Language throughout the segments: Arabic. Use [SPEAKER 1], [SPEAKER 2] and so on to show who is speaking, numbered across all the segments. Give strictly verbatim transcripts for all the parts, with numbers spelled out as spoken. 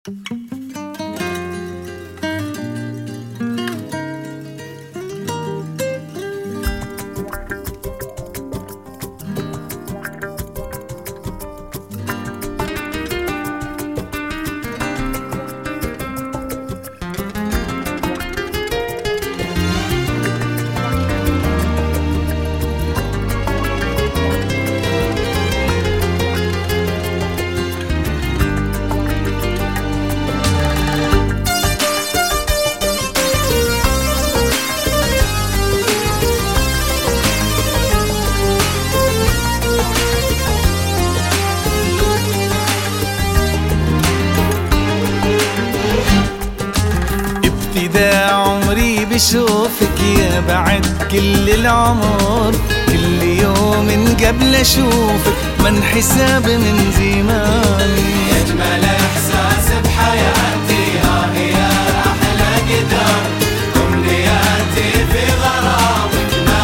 [SPEAKER 1] ابتداء عمري بشوفك يا بعد كل العمر، كل يوم قبل اشوفك من حساب من زماني.
[SPEAKER 2] يجمل احساس بحياتي ها هي احلى قدر، امنياتي في غرامك ما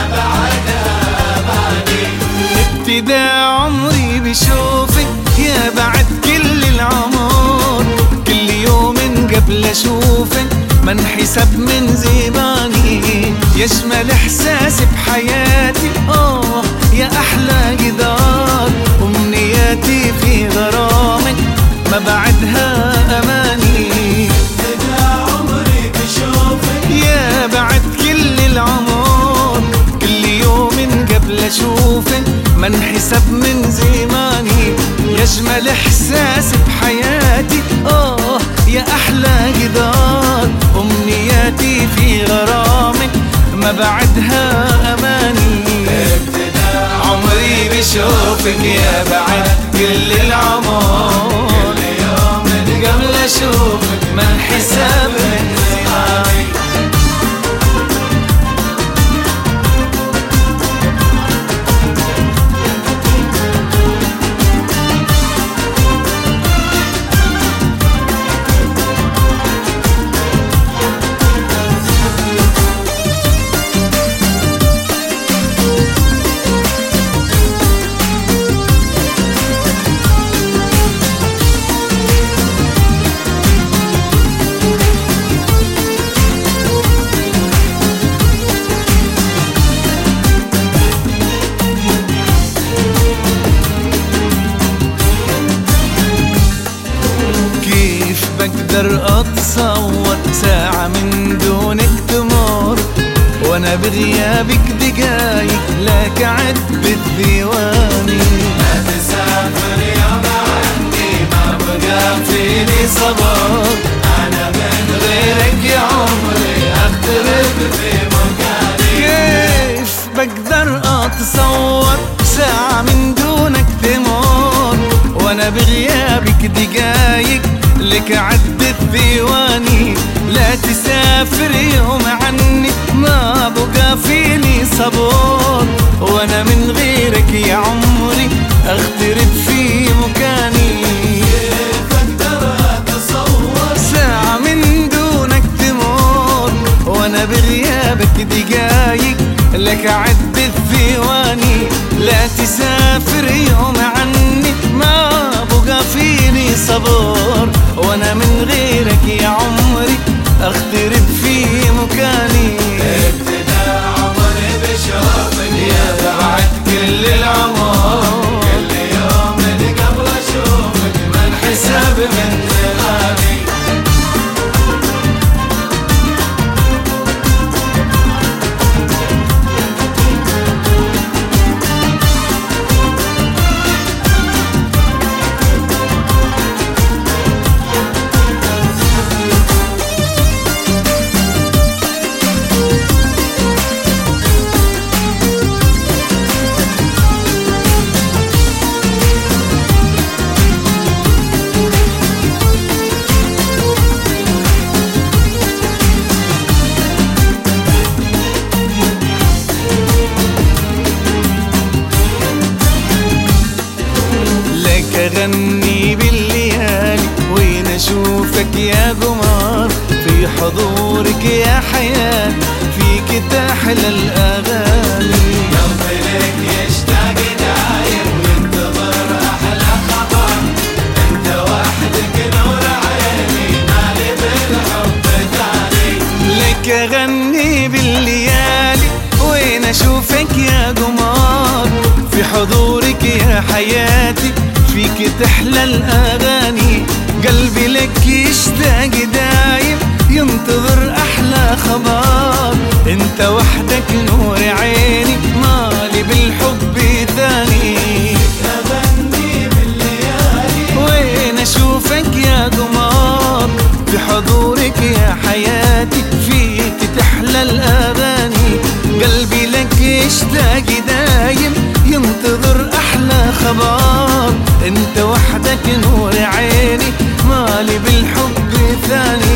[SPEAKER 2] بعدها باني.
[SPEAKER 1] ابتداء عمري بشوفك يا بعد كل العمر، كل يوم قبل اشوفك من حساب من زماني. يشمل احساسي بحياتي اه يا احلى جدار، امنياتي في غرامك ما بعدها اماني.
[SPEAKER 2] ابتداء عمري بشوفك
[SPEAKER 1] يا بعد كل العمر، كل يوم قبل اشوفك من حساب من زماني. يشمل احساسي بحياتي اه يا احلى جدار، امنياتي في غرامك ما بعدها اماني.
[SPEAKER 2] ابتداء
[SPEAKER 1] عمري بشوفك يا بعد كل العمر،
[SPEAKER 2] كل يوم
[SPEAKER 1] قبل اشوفك من حساب من زماني. بقدر اتصور ساعة من دونك تمر، وانا بغيابك دقايق لك عد بالديواني.
[SPEAKER 2] ما تسافر يوم عني ما بقى
[SPEAKER 1] فيني صبر،
[SPEAKER 2] انا من
[SPEAKER 1] غيرك يا عمري
[SPEAKER 2] اغترب في مكاني.
[SPEAKER 1] كيف بقدر اتصور ساعة من دونك تمر، وانا بغيابك دقايق لك عد الديواني. لا تسافر يوم عني ما بقى فيني صبر، وانا من غيرك يا عمري اغترب في مكاني.
[SPEAKER 2] كيف اقدر اتصور
[SPEAKER 1] ساعة من دونك تمر، وانا بغيابك دقايق لك عد الثواني. لا تسافر يوم عني ما بقى فيني صبر، وانا من غيرك يا عمري اغترب في مكاني.
[SPEAKER 2] ابتداء عمري بشوفك
[SPEAKER 1] يا بعد كل العمر،
[SPEAKER 2] كل يوم قبل اشوفك من
[SPEAKER 1] حساب من زماني. أغني بالليالي وين أشوفك يا قمر، في حضورك يا حياة فيك تحلى الأغاني.
[SPEAKER 2] قلبي لك يشتاق دايم وينتظر أحلى خبر، أنت وحدك نور عيني
[SPEAKER 1] حياتي فيك تحلى الأغاني. قلبي لك يشتاق دايم ينتظر أحلى خبر. انت وحدك نور عيني مالي بالحب ثاني.
[SPEAKER 2] أغني بالليالي
[SPEAKER 1] وين أشوفك يا قمر في حضورك يا حياتي فيك تحلى الأغاني. قلبي لك يشتاق دايم ينتظر أحلى خبر. انت وحدك نور عيني مالي بالحب ثاني.